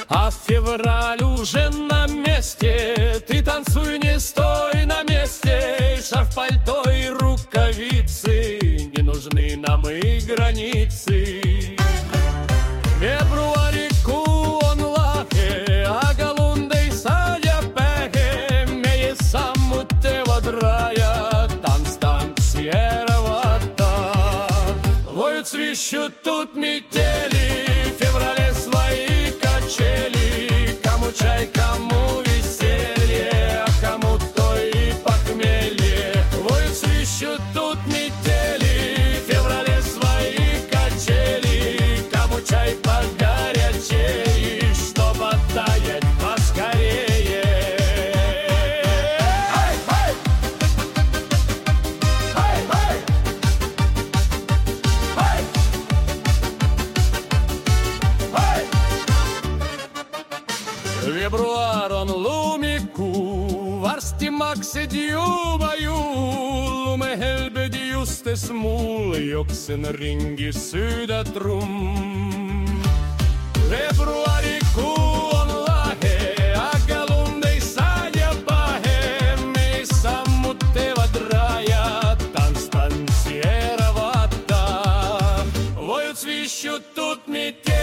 А февраль уже на месте, ты танцуй, не стой на месте. Шарф, пальто и рукавицы, не нужны нам и границы. Februariku on lake, aga lund ei saada pähe. Meie sammud teevad rajad, tants tantsijärvata. Loют свищут тут метели, в феврале свои качели. Кому чай, кому веселье, а кому то и похмелье. Loют свищут тут метели, в феврале свои качели. Кому чай погорячей, чтоб оттаять поскорее. Эй, эй! Эй, эй! Эй! Эй! Februar on lumikuu, varsti maksid juba jõul. Lumehelbed justes mul, jooksen ringi süüda trumm. Februarikuu on lahe, aga lund ei saada pähe. Meie sammud teevad rajad, tants tantsijärvata. Loют свищут тут метели.